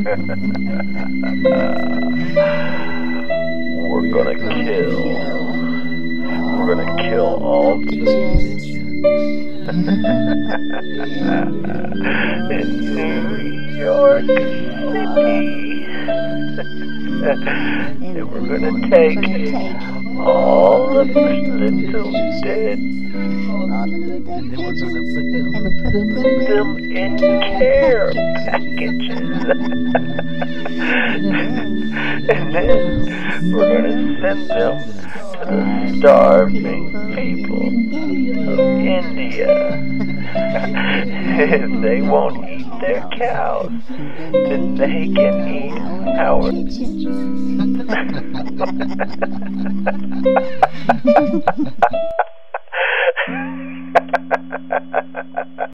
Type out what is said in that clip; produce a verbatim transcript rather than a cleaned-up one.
We're gonna kill. We're gonna kill all the in New York City. And we're gonna take all of the little dead and then we're gonna put them, put them in care packages. And then we're gonna send them to the starving people of India. If they won't eat their cows, then they can eat ours.